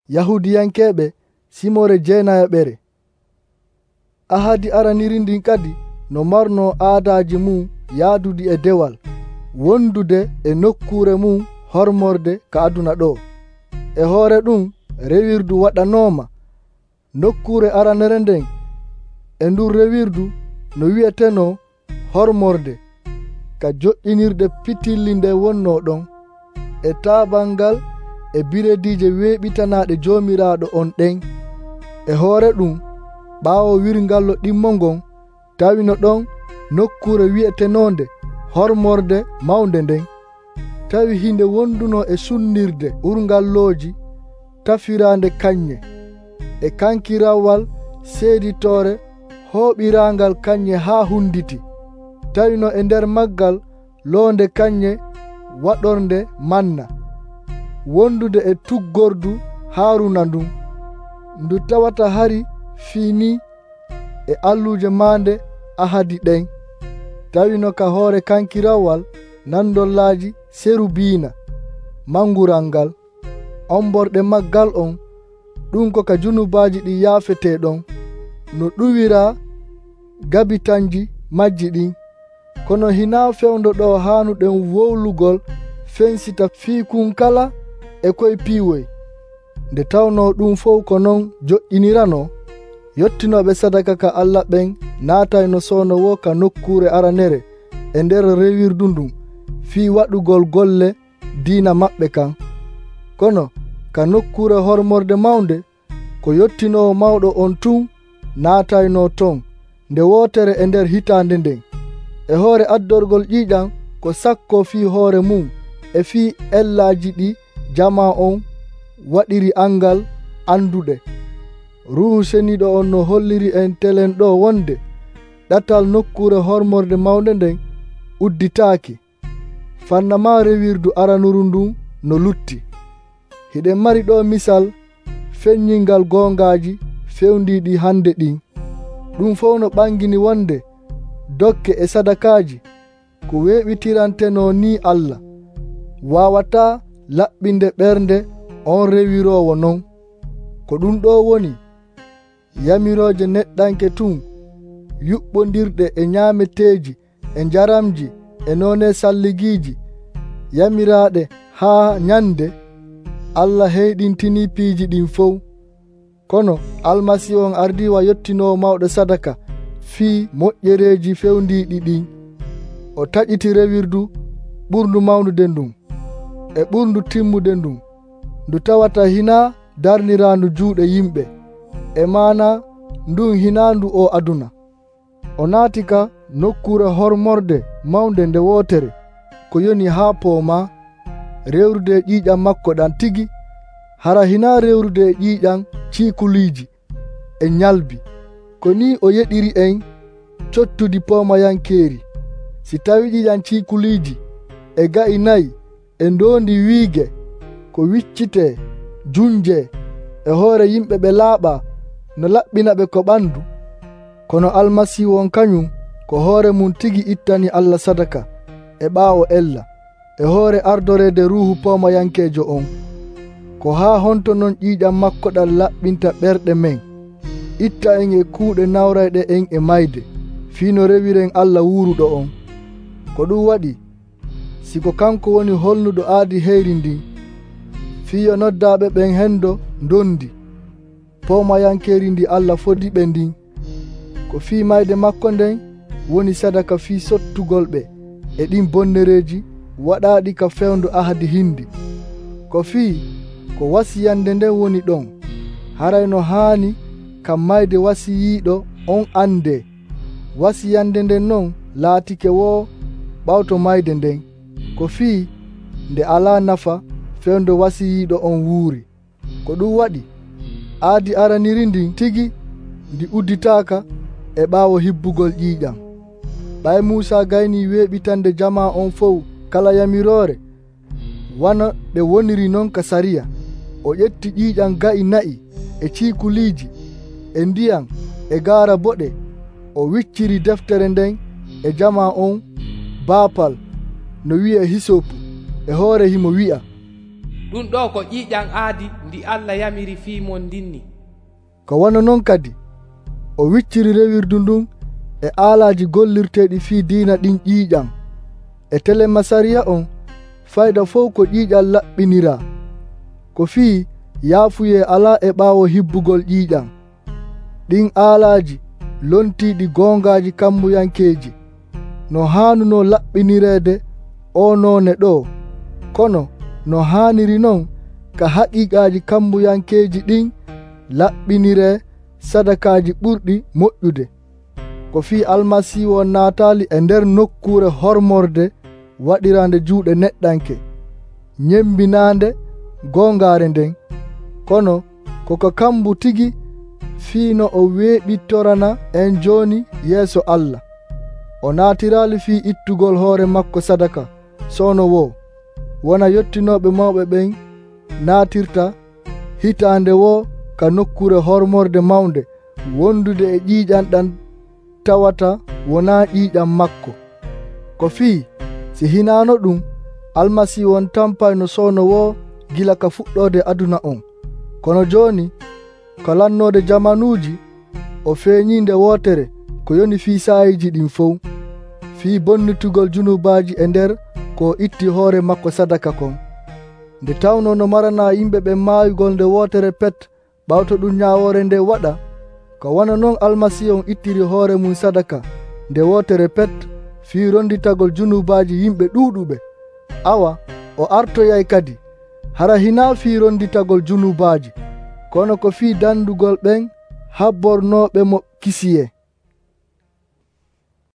Yahudiyankeɓe simore jeenayoɓere. Ahadi araniri ndin kadi no marno aadaji mum yaadudi e dewal, wondude e nokkure mum hormorde ka aduna ɗo. E hoore ɗum rewirdu waɗanoma nokkure aranere nden e ndur rewirdu no wi'eteno hormorde ka joƴƴinirde pitilli nde wonno ɗon e taabangal e biredije weeɓitanaɗe jomiraɗo on ɗen. E hoore ɗum ɓaawo wirngallo ɗimmo ngon tawino ɗon nokkure wi'etenonde hormorde mawnde nden. Tawi hinde wonduno e sunnirde urgalloji tafirande kanye e kankirawal seeditore hooɓirangal kanye haa hunditi. Tawino e nder maggal loonde kanye waɗorde manna wondude e tuggordu Haaruna ndun ndu tawata hari fini e alluje mande ahadi ɗen. Tawino ka hoore kankirawal nandollaji serubina mangural ngal omborɗe maggal on ɗum ko ka junubaji ɗi yaafete ɗon no ɗuwira gabitanji majji ɗin. Kono hina fewndo ɗo hanuɗen wowlugol fensita fiikun kala e koye piiwoy. Nde tawno ɗum fof ko non joƴƴinirano, yottinoɓe sadaka ka Allah ɓen naatayno sownowo ka nokkure aranere e nder rewirdu ndun fii waɗugol golle diina maɓɓe kan. Kono ka nokkure hormorde mawnde ko yottinowo mawɗo on tun naatayno ton nde wotere e nder hitande nden. E hoore addorgol ƴiiƴam ko sakko fii hoore mum e fii ellaji ɗi jama on waɗiri angal anduɗe. Ruhu seniɗo on no holliri en telen ɗo wonde ɗatal nokkure hormorde mawnde nden udditaaki. Fannama rewirdu aranuru ndun no lutti. Hiɗen mari ɗo misal feññingal gongaji fewndiɗi hande ɗin. Ɗum fof no ɓangini wonde dokke e sadakaji ko weeɓitiranteno ni Allah wawata laɓɓinde ɓernde on rewirowo non. Ko ɗum ɗo woni yamiroje neɗɗanke tun yuɓɓodirɗe e ñaameteji e jaramji e none salligiji yamiraɗe haa nyande Allah heyɗintini piiji ɗin fof. Kono almasihu on ardiwa yottinowo mawɗo sadaka fii moƴƴereji fewndiɗi ɗin. O taƴiti rewirdu ɓurndu mawnude ndun e ɓurndu timmude ndun ndu tawata hina darnirandu juuɗe yimɓe e mana ndun hinandu o aduna. O naati ka nokkure hormorde mawnde nde wotere ko yoni haa pooma rewrude e ƴiiƴam makko ɗan tigi hara hina rewrude e ƴiiƴam ciikuliji e ñalbi. Ko ni o yeɗiri en cottudi pomayankeeri. Si tawi ƴiiƴam ciikuliji e ga'i nayi e ndondi wiige ko wiccite junje e hoore yimɓe ɓe laaɓa no laɓɓina ɓe ko ɓandu. Kono almasihu on kañum ko hoore mum tigi ittani Allah sadaka e ɓaawo ella e hoore ardorede ruhu pomayankejo on. Ko haa honto non ƴiiƴam makko ɗam laɓɓinta ɓerɗe men, itta en e kuuɗe nawrayɗe en e mayde fiino rewiren Allah wuuruɗo on. Ko ɗum waɗi siko kanko woni holnuɗo aadi heyri ndin, fiyo noddaɓe ɓen hendo ndondi pomayankeri ndi Allah fodi ɓe ndin. Ko fii mayde makko nden woni sadaka fii sottugol ɓe e ɗin bonnereji waɗaɗi ka fewndu ahadi hindi. Ko fii ko wasiyande nden woni ɗon harayno haani kam mayde wasiyiɗo on ande. Wasiyande nden non laatike wo ɓawto mayde nden. Ko fii nde ala nafa fewnde wasiyiɗo on wuuri. Ko ɗum waɗi aadi araniri ndin tigi ndi udditaka e ɓaawo hibbugol ƴiiƴam. Ɓay Muusa gayni weeɓitande jama on fof kala yamirore wana ɗe woniri non ka sariya. O ƴetti ƴiiƴam ga'i na'i e ciikuliji e ndiyam e gaara boɗe. O wicciri deftere nden e jama on baapal no wi'e hisopu e hoore himo wi'a ɗum ɗo ko ƴiiƴam aadi ndi Allah yamiri fii mon ndinni. Ko wona noon kadi o wicciri rewirdu ndun e aalaji gollirteɗi fii diina ɗin ƴiiƴam. E telema sariya on fayda fof ko ƴiiƴam laɓɓinira, ko fii yaafuye ala e ɓaawo hibbugol ƴiiƴam. Ɗin aalaji lontiɗi gongaji kambuyankeji no haanuno laɓɓinirede o none ɗo, kono no haaniri non ka haqiqaji kambuyankeji ɗin laɓɓinire sadakaji ɓurɗi moƴƴude, ko fii almasihu naatali e nder nokkure hormorde waɗirande juuɗe neɗɗanke ñembinande gongare nden, kono koko kambu tigi fiino o weeɓittorana en joni yeeso Allah. O naatirali fii ittugol hoore makko sadaka sono wo wona yettinoɓe mawɓe ɓen naatirta hitande wo ka nokkure hormorde mawnde wondude e ƴiiƴam ɗam tawata wona ƴiiƴam makko. Ko fii si hinano ɗum almasihu on tampayno sono wo gila ka fuɗɗode aduna on, kono joni ko lannode jamanuji o feeñinde wotere ko yoni fii saayiji ɗin fof, fii bonnitugol junubaji e nder ko itti hoore makko sadaka kon. Nde tawno no marana yimɓe ɓe maayugol nde wotere pet ɓawto ɗum ñawore nde waɗa, ko wona noon almasihu on ittiri hoore mum sadaka nde wotere pet fii ronditagol junubaji yimɓe ɗuuɗuɓe. Awa o artoyay kadi hara hina fii ronditagol junubaji, kono ko fii dandugol ɓen habbornoɓe mo kisiye.